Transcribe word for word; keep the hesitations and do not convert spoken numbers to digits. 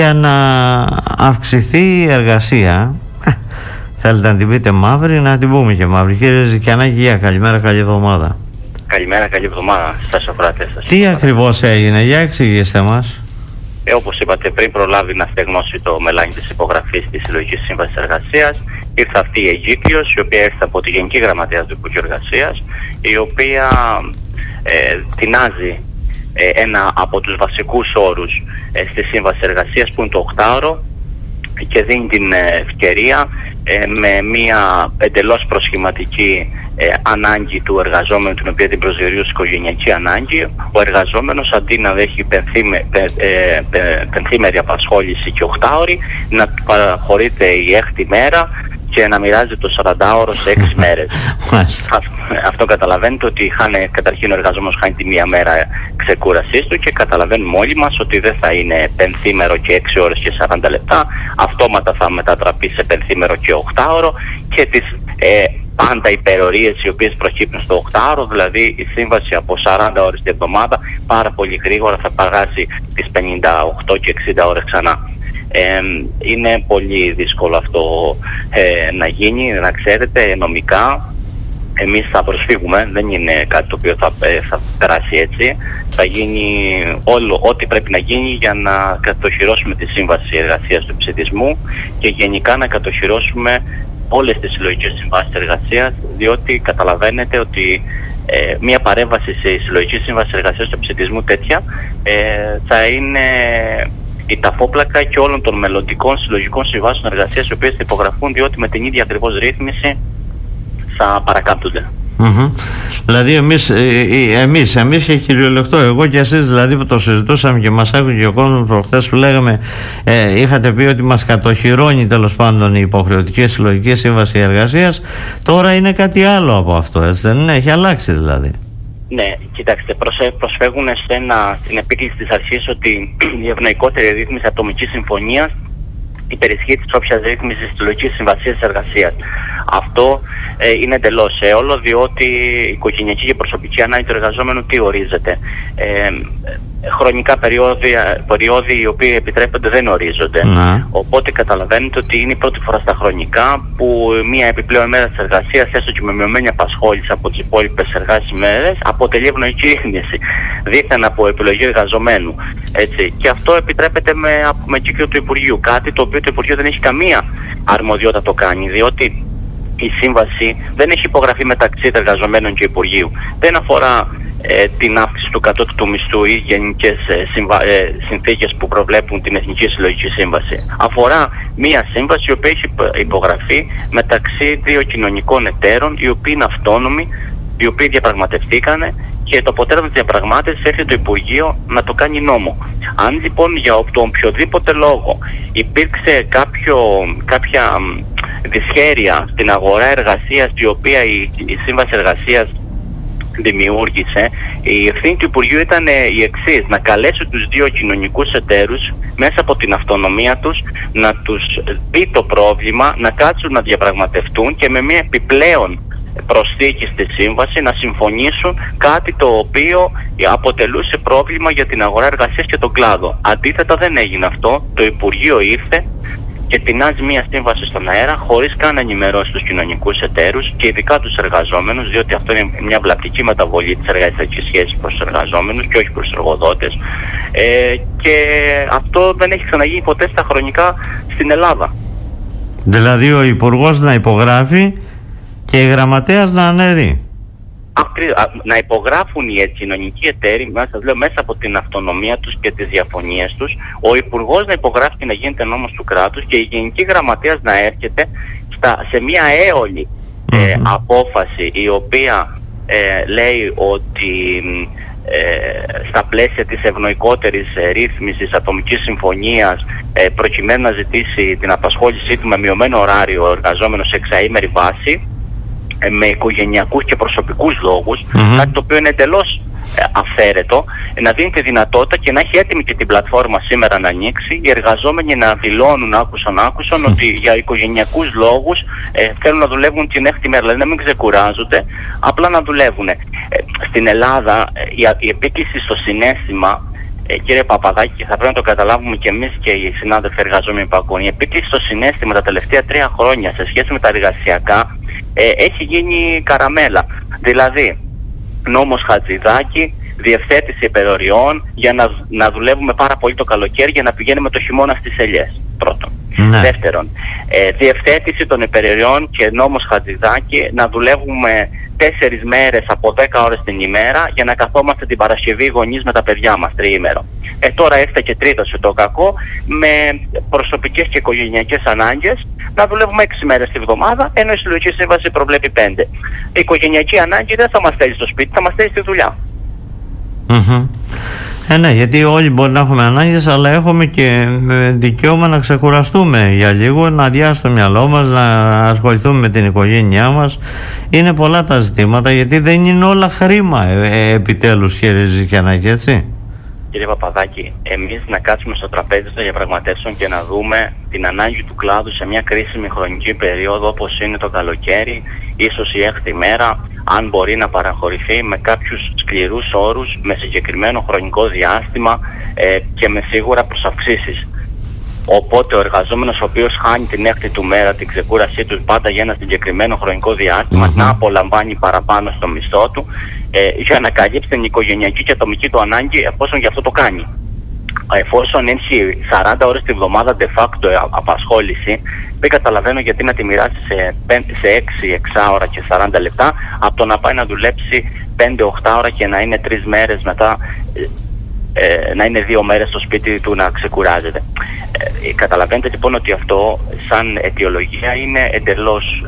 Για να αυξηθεί η εργασία, θέλετε να την πείτε μαύρη, να την πούμε και μαύρη. Κύριε Ζικιανάκη, για καλημέρα, καλή εβδομάδα. Καλημέρα, καλή εβδομάδα σας ακροατές σας. Τι ακριβώς έγινε, για εξηγήστε μας. Ε, όπως είπατε, πριν προλάβει να στεγνώσει το μελάνι της υπογραφής της Συλλογικής Σύμβασης Εργασίας, ήρθε αυτή η εγκύκλειος, η οποία ήρθε από τη Γενική Γραμματεία του Υπουργείου Εργασίας, η οποία ε, τεινάζει ε, ένα από τους βασικούς όρους ε, στη Σύμβαση Εργασίας, που είναι το οκτάωρο, και δίνει την ευκαιρία ε, με μια εντελώς προσχηματική ε, ανάγκη του εργαζόμενου, την οποία την προσδιορίζει οικογενειακή ανάγκη, ο εργαζόμενος αντί να δέχει πενθήμε, πε, ε, πε, πενθήμερη απασχόληση και οκτάωρη, να παραχωρείται η έκτη μέρα και να μοιράζει το σαραντάωρο σε έξι μέρες. Αυτό καταλαβαίνετε ότι χάνε, καταρχήν ο εργαζόμενος χάνει τη μία μέρα ξεκούρασής του, και καταλαβαίνουμε όλοι μας ότι δεν θα είναι πενθήμερο και έξι ώρες και σαράντα λεπτά, αυτόματα θα μετατραπεί σε πενθήμερο και οκτάωρο, και τις ε, πάντα υπερορίες οι οποίες προκύπτουν στο οκτάωρο, δηλαδή η σύμβαση από σαράντα ώρες την εβδομάδα πάρα πολύ γρήγορα θα παγάσει τις πενήντα οκτώ και εξήντα ώρες ξανά. Ε, είναι πολύ δύσκολο αυτό ε, να γίνει, να ξέρετε, νομικά. Εμείς θα προσφύγουμε, δεν είναι κάτι το οποίο θα, ε, θα περάσει έτσι. Θα γίνει όλο ό,τι πρέπει να γίνει για να κατοχυρώσουμε τη Σύμβαση Εργασίας του Ψηφισμού και γενικά να κατοχυρώσουμε όλες τις συλλογικές συμβάσεις εργασίας, διότι καταλαβαίνετε ότι ε, μια παρέμβαση σε συλλογική σύμβαση εργασίας του ψηφισμού τέτοια ε, θα είναι η ταφόπλακα και όλων των μελλοντικών συλλογικών συμβάσεων εργασίας, οι οποίες θα υπογραφούν, διότι με την ίδια ακριβώς ρύθμιση θα παρακάμπτονται. Mm-hmm. Δηλαδή εμείς, εμείς, εμείς και κυριολεκτό, εγώ και εσείς δηλαδή που το συζητούσαμε και μας άκουγε και ο κόσμος προχθές που λέγαμε, ε, είχατε πει ότι μας κατοχυρώνει τέλος πάντων η υποχρεωτική συλλογική σύμβαση εργασίας, τώρα είναι κάτι άλλο από αυτό, έτσι δεν είναι, έχει αλλάξει δηλαδή. Ναι, κοιτάξτε, προσφεύγουν σε ένα, στην επίκληση της αρχής ότι η ευνοϊκότερη ρύθμιση ατομικής συμφωνίας υπερισχύει της όποιας ρύθμισης της συλλογικής συμβασίας εργασίας. Αυτό ε, είναι εντελώς έολο, διότι η οικογενειακή και προσωπική ανάγκη του εργαζόμενου τι ορίζεται. Ε, χρονικά περιόδοι, περιόδοι οι οποίοι επιτρέπονται δεν ορίζονται. Να. Οπότε καταλαβαίνετε ότι είναι η πρώτη φορά στα χρονικά που μία επιπλέον μέρα της εργασίας, έστω και με μειωμένη απασχόληση από τις υπόλοιπες εργάσιμες μέρες, αποτελεί ευνοϊκή ρύθμιση, δίθεν από επιλογή εργαζομένου. Έτσι. Και αυτό επιτρέπεται με, με κύκλο του Υπουργείου, κάτι το οποίο το Υπουργείο δεν έχει καμία αρμοδιότητα το κάνει, διότι η σύμβαση δεν έχει υπογραφεί μεταξύ εργαζομένων και Υπουργείου. Δεν αφορά ε, την αύξηση του κατώτατου μισθού ή γενικές ε, συμβα... ε, συνθήκες που προβλέπουν την Εθνική Συλλογική Σύμβαση. Αφορά μία σύμβαση η οποία έχει υπογραφεί μεταξύ δύο κοινωνικών εταίρων, οι οποίοι είναι αυτόνομοι, οι οποίοι διαπραγματευτήκανε, και το αποτέλεσμα της διαπραγμάτευσης έρχεται το Υπουργείο να το κάνει νόμο. Αν λοιπόν για τον οποιοδήποτε λόγο υπήρξε κάποιο, κάποια δυσχέρεια στην αγορά εργασίας, η οποία η, η Σύμβαση Εργασίας δημιούργησε, η ευθύνη του Υπουργείου ήταν η εξής: να καλέσει τους δύο κοινωνικούς εταίρους μέσα από την αυτονομία τους, να τους δει το πρόβλημα, να κάτσουν να διαπραγματευτούν και με μια επιπλέον προσθήκη στη σύμβαση να συμφωνήσουν, κάτι το οποίο αποτελούσε πρόβλημα για την αγορά εργασίας και τον κλάδο. Αντίθετα δεν έγινε αυτό. Το Υπουργείο ήρθε και τεινάζει μία σύμβαση στον αέρα χωρίς καν να ενημερώσει τους κοινωνικούς εταίρους και ειδικά τους εργαζόμενους, διότι αυτό είναι μια βλαπτική μεταβολή της εργασιακής σχέσης προς τους εργαζόμενους και όχι προς τους εργοδότες. Ε, και αυτό δεν έχει ξαναγίνει ποτέ στα χρονικά στην Ελλάδα. Δηλαδή ο Υπουργός να υπογράφει και η Γραμματέας να αναιρεί. Να υπογράφουν οι κοινωνικοί εταίροι μέσα, λέω, μέσα από την αυτονομία τους και τις διαφωνίες τους, ο Υπουργός να υπογράφει και να γίνεται νόμος του κράτους, και η Γενική Γραμματέας να έρχεται στα, σε μια έολη ε, mm-hmm. απόφαση, η οποία ε, λέει ότι ε, στα πλαίσια της ευνοϊκότερης ε, ρύθμισης ατομικής συμφωνίας, ε, προκειμένου να ζητήσει την απασχόλησή του με μειωμένο ωράριο ο εργαζόμενος σε εξαήμερη βάση, με οικογενειακούς και προσωπικούς λόγους, mm-hmm. κάτι το οποίο είναι εντελώς ε, αφαίρετο, ε, να δίνει τη δυνατότητα και να έχει έτοιμη και την πλατφόρμα σήμερα να ανοίξει, οι εργαζόμενοι να δηλώνουν άκουσαν άκουσαν mm-hmm. ότι για οικογενειακούς λόγους ε, θέλουν να δουλεύουν την έκτη μέρα, δηλαδή να μην ξεκουράζονται, απλά να δουλεύουν. Ε, στην Ελλάδα ε, η, η επίκληση στο συναίσθημα Ε, κύριε Παπαδάκη, θα πρέπει να το καταλάβουμε και εμείς και οι συνάδελφοι εργαζόμενοι Πακούνη. Η επίκληση στο συναίσθημα τα τελευταία τρία χρόνια σε σχέση με τα εργασιακά ε, έχει γίνει καραμέλα. Δηλαδή, νόμος Χατζηδάκη, διευθέτηση υπεροριών για να, να δουλεύουμε πάρα πολύ το καλοκαίρι για να πηγαίνουμε το χειμώνα στις ελιές. Πρώτον. Ναι. Δεύτερον, ε, διευθέτηση των υπεροριών και νόμος Χατζηδάκη να δουλεύουμε τέσσερις μέρες από δέκα ώρες την ημέρα για να καθόμαστε την Παρασκευή γονείς με τα παιδιά μας τριήμερο. Ε, τώρα έφτασε και τρίτο σε το κακό με προσωπικές και οικογενειακές ανάγκες να δουλεύουμε έξι μέρες τη βδομάδα, ενώ η συλλογική σύμβαση προβλέπει πέντε. Η οικογενειακή ανάγκη δεν θα μας στέλνει στο σπίτι, θα μας στέλνει στη δουλειά. Mm-hmm. Ε, ναι, γιατί όλοι μπορεί να έχουμε ανάγκες, αλλά έχουμε και δικαίωμα να ξεκουραστούμε για λίγο, να αδειάσει το μυαλό μας, να ασχοληθούμε με την οικογένειά μας. Είναι πολλά τα ζητήματα, γιατί δεν είναι όλα χρήμα, ε, ε, επιτέλους, κύριε Ζητιανάκη, έτσι. Κύριε Παπαδάκη, εμείς να κάτσουμε στο τραπέζι των διαπραγματεύσεων και να δούμε την ανάγκη του κλάδου σε μια κρίσιμη χρονική περίοδο όπως είναι το καλοκαίρι, ίσως η έκτη μέρα, αν μπορεί να παραχωρηθεί με κάποιους σκληρούς όρους, με συγκεκριμένο χρονικό διάστημα ε, και με σίγουρα προσαυξήσεις. Οπότε ο εργαζόμενος ο οποίος χάνει την έκτη του μέρα την ξεκούρασή του πάντα για ένα συγκεκριμένο χρονικό διάστημα mm-hmm. να απολαμβάνει παραπάνω στο μισθό του ε, για να καλύψει την οικογενειακή και ατομική του ανάγκη εφόσον γι' αυτό το κάνει. Εφόσον έχει σαράντα ώρες τη βδομάδα de facto απασχόληση, δεν καταλαβαίνω γιατί να τη μοιράσει σε, σε έξι εξάωρα και σαράντα λεπτά από το να πάει να δουλέψει πέντε οκτώ ώρα και να είναι τρεις μέρες μετά ε, να είναι δύο μέρες στο σπίτι του να ξεκουράζεται. Ε, καταλαβαίνετε λοιπόν ότι αυτό σαν αιτιολογία είναι εντελώς